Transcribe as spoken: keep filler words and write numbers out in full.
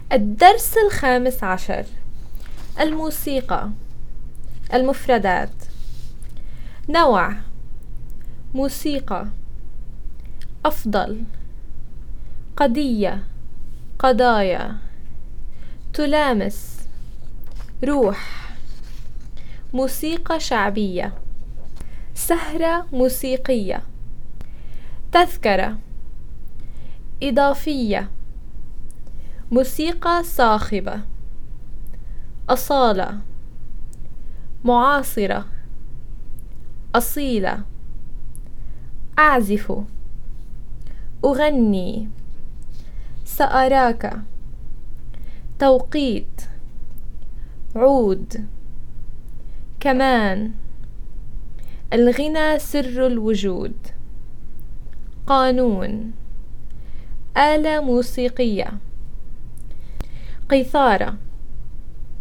الدرس الخامس عشر: الموسيقى. المفردات: نوع، موسيقى، أفضل، قضية، قضايا، تلامس، روح، موسيقى شعبية، سهرة موسيقية، تذكرة، إضافية، موسيقى صاخبة، أصالة، معاصرة، أصيلة، أعزف، أغني، سأراك، توقيت، عود، كمان، الغنى سر الوجود، قانون، آلة موسيقية، قيثارة،